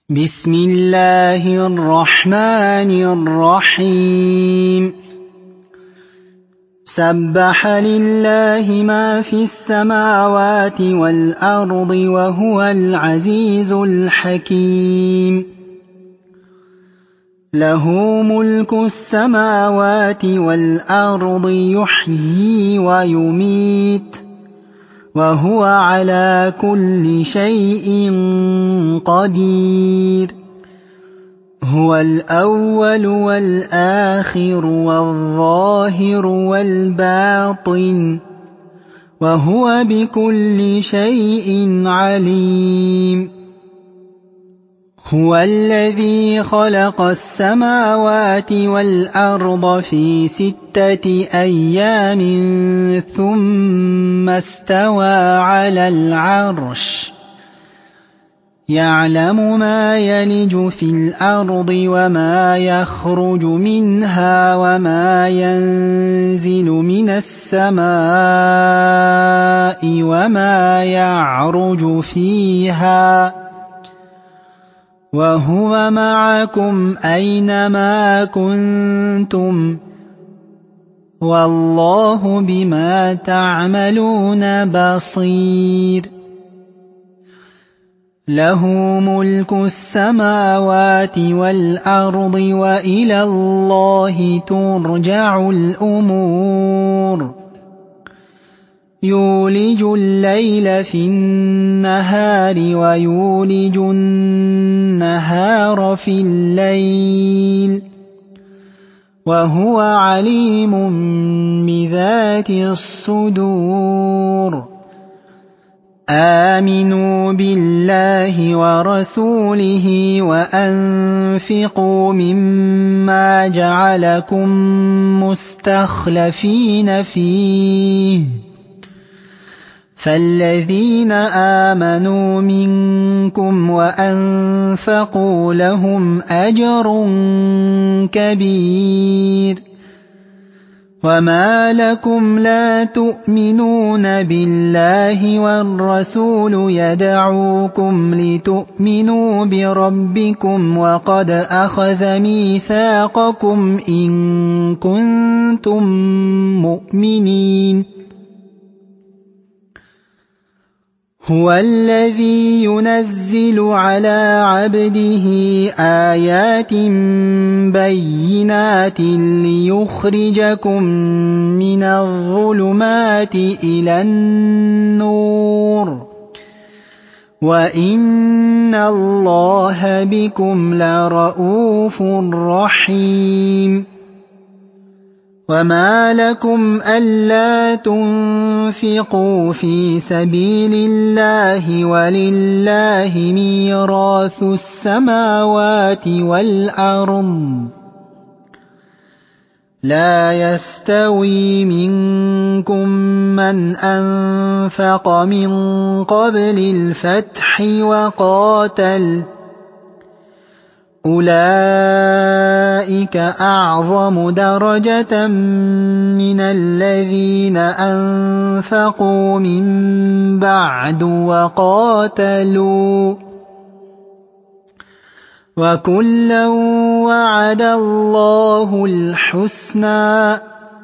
بسم الله الرحمن الرحيم سبح لله ما في السماوات والأرض وهو العزيز الحكيم له ملك السماوات والأرض يحيي ويميت وهو على كل شيء قدير هو الأول والآخر والظاهر والباطن وهو بكل شيء عليم هو الذي خلق السماوات والأرض في 6 أيام ثم استوى على العرش يعلم ما يلج في الأرض وما يخرج منها وما ينزل من السماء وما يعرج فيها وهو معكم أينما كنتم والله بما تعملون بصير له ملك السماوات والأرض وإلى الله ترجع الأمور يولج الليل في النهار ويولج النهار في الليل وهو عليم بذات الصدور آمنوا بالله ورسوله وأنفقوا مما جعلكم مستخلفين فيه فالذين آمنوا منكم وأنفقوا لهم أجر كبير وما لكم لا تؤمنون بالله والرسول يدعوكم لتؤمنوا بربكم وقد أخذ ميثاقكم إن كنتم مؤمنين هو الذي ينزل على عبده آيات بينات ليخرجكم من الظلمات إلى النور وإن الله بكم لرءوف رحيم وما لكم ألا تنفقوا في سبيل الله ولله ميراث السماوات والأرض لا يستوي منكم من أنفق من قبل الفتح وقاتل أولئك أعظم درجة من الذين أنفقوا من بعد وقاتلوا وكلا وعد الله الحسنى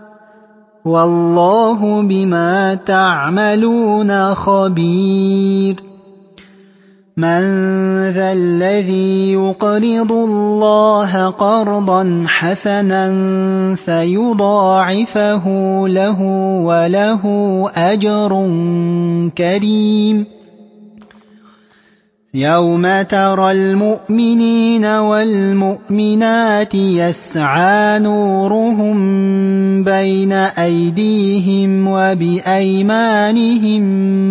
والله بما تعملون خبير من ذا الذي يقرض الله قرضا حسنا فيضاعفه له وله أجر كريم يوم ترى المؤمنين والمؤمنات يسعى نورهم بين أيديهم وبأيمانهم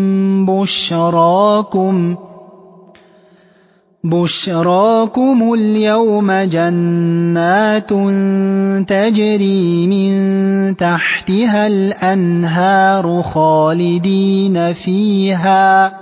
بشراكم اليوم جنات تجري من تحتها الأنهار خالدين فيها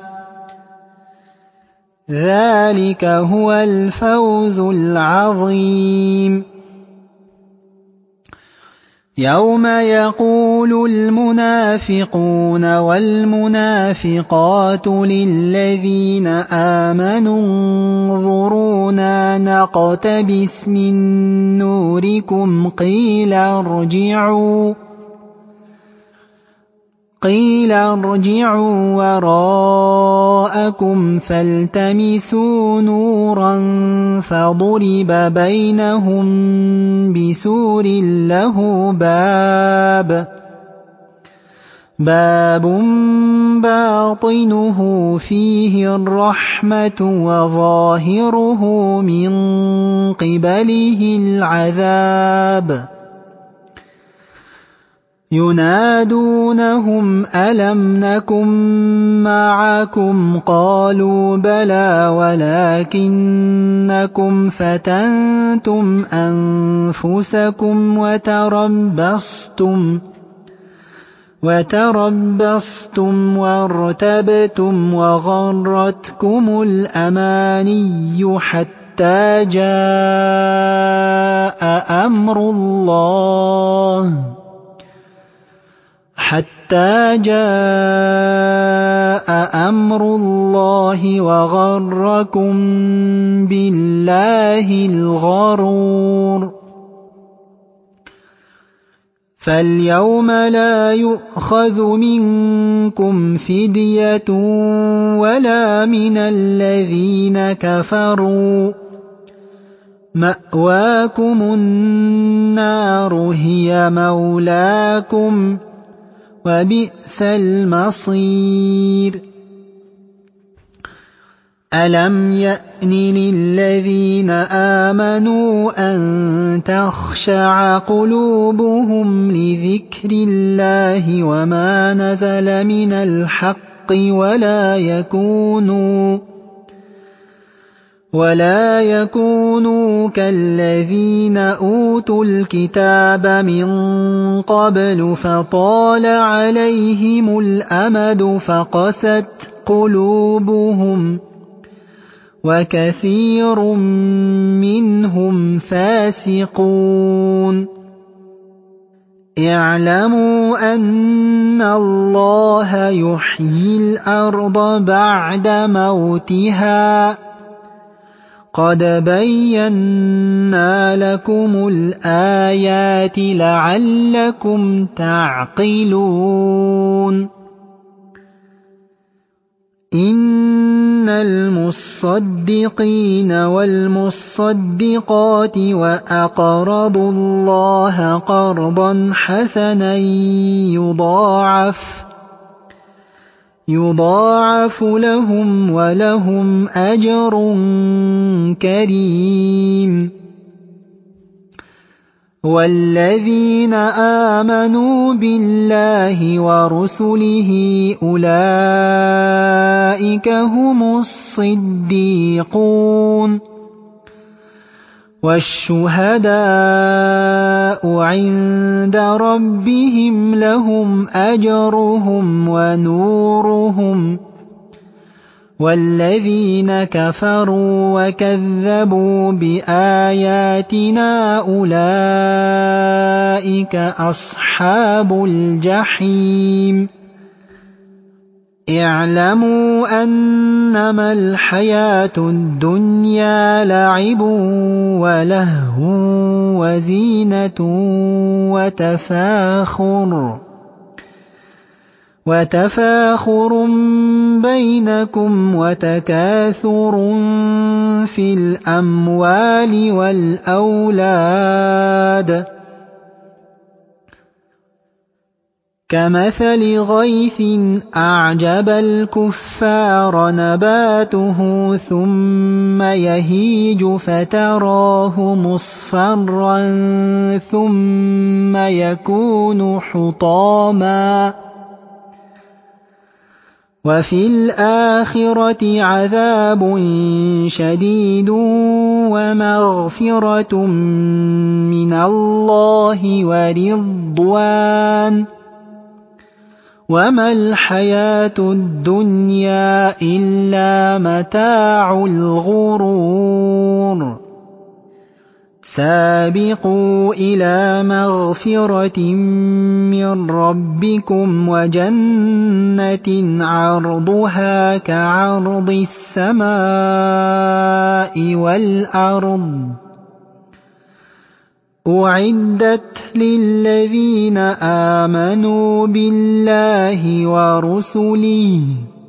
ذلك هو الفوز العظيم يوم يقول المنافقون والمنافقات للذين آمنوا انظرونا نقتبس من نوركم قيل ارجعوا وراءكم فالتمسوا نورا فضرب بينهم بسور له باب باطنه فيه الرحمة وظاهره من قبله العذاب ينادونهم ألم نكن معكم قالوا بلى ولكنكم فتنتم أنفسكم وتربصتم وارتبتم وغرتكم الأماني حتى جاء أمر الله وغركم بالله الغرور فاليوم لا يؤخذ منكم فدية ولا من الذين كفروا مأواكم النار هي مولاكم وبئس المصير ألم يأن للذين آمنوا أن تخشع قلوبهم لذكر الله وما نزل من الحق ولا يكونوا كالذين أوتوا الكتاب من قبل فطال عليهم الأمد فقست قلوبهم وكثير منهم فاسقون اعلموا أن الله يحيي الأرض بعد موتها قد بينا لكم الآيات لعلكم تعقلون إن المصدقين والمصدقات وأقرضوا الله قرضا حسنا يضاعف لهم ولهم أجر كريم والذين آمنوا بالله ورسله أولئك هم الصديقون والشهداء عند ربهم لهم أجرهم ونورهم والذين كفروا وكذبوا بآياتنا أولئك أصحاب الجحيم اعلموا أنما الحياة الدنيا لعب ولهو وزينة وتفاخر بينكم وتكاثر في الأموال والأولاد كمثل غيث أعجب الكفار نباته ثم يهيج فتراه مصفرا ثم يكون حطاما وفي الآخرة عذاب شديد ومغفرة من الله ورضوان وما الحياة الدنيا إلا متاع الغرور سابقوا إلى مغفرة من ربكم وجنة عرضها كعرض السماء والأرض أعدت للذين آمنوا بالله ورسله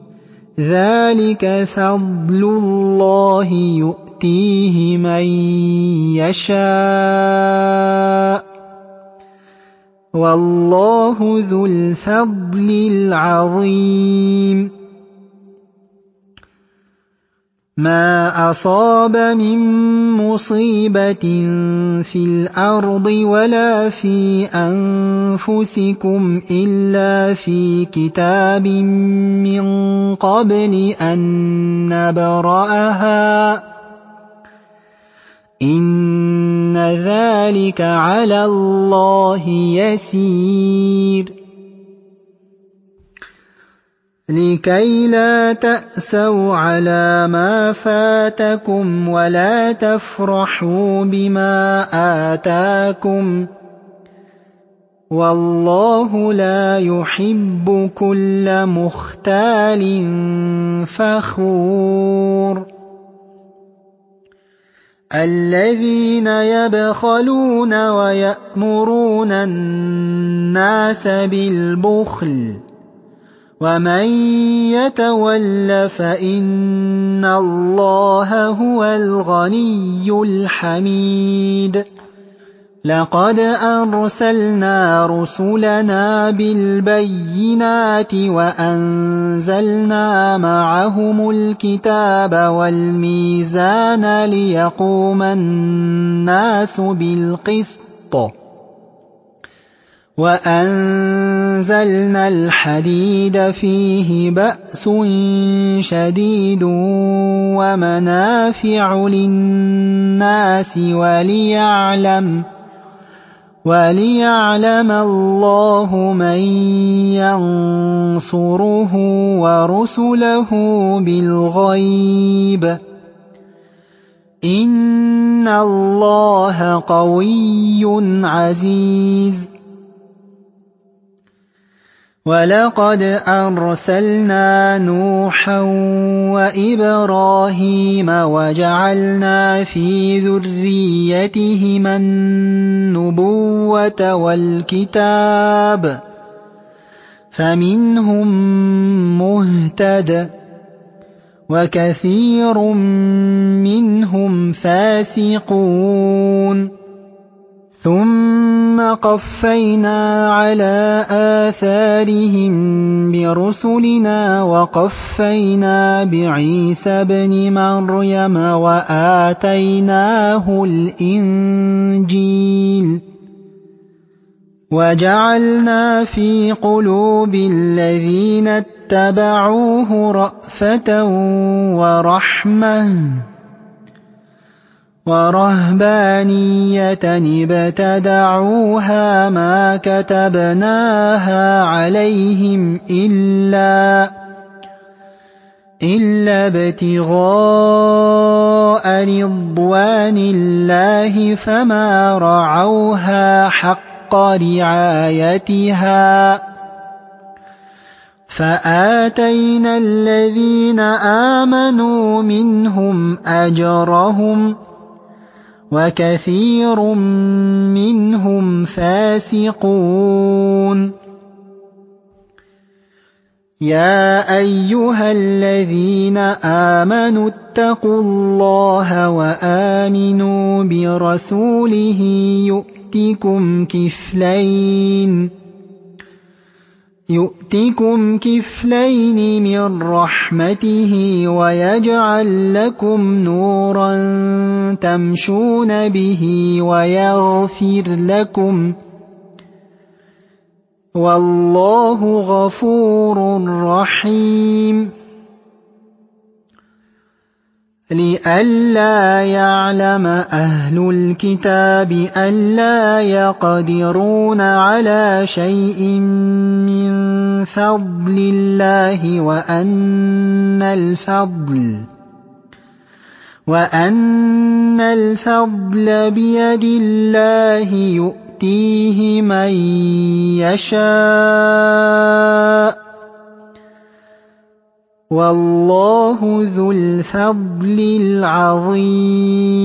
ذلك فضل الله يؤتيه من يشاء والله ذو الفضل العظيم ما أصاب من مصيبة في الأرض ولا في أنفسكم إلا في كتاب من قبل أن نبرأها إن ذلك على الله يسير لكي لا تأسوا على ما فاتكم ولا تفرحوا بما آتاكم والله لا يحب كل مختال فخور الذين يبخلون ويأمرون الناس بالبخل ومن يتول فإن الله هو الغني الحميد لقد أرسلنا رسلنا بالبينات وأنزلنا معهم الكتاب والميزان ليقوم الناس بالقسط وأنزلنا الحديد فيه بأس شديد ومنافع للناس وليعلم الله من ينصره ورسله بالغيب إن الله قوي عزيز ولقد أرسلنا نوحا وإبراهيم وجعلنا في ذريتهما النبوة والكتاب فمنهم مهتد وكثير منهم فاسقون ثم قفينا على آثارهم برسلنا وقفينا بعيسى ابن مريم وآتيناه الإنجيل وجعلنا في قلوب الذين اتبعوه رأفة ورحمة ورهبانية ابتدعوها ما كتبناها عليهم إلا ابتغاء رضوان الله فما رعوها حق رعايتها فآتينا الذين آمنوا منهم أجرهم وكثير منهم فاسقون يا أيها الذين آمنوا اتقوا الله وآمنوا برسوله يؤتكم كفلين من رحمته ويجعل لكم نورا تمشون به ويغفر لكم والله غفور رحيم لئلا يعلم أهل الكتاب ألا يقدرون على شيء من فضل الله وأن الفضل بيد الله يؤتيه من يشاء والله ذو الفضل العظيم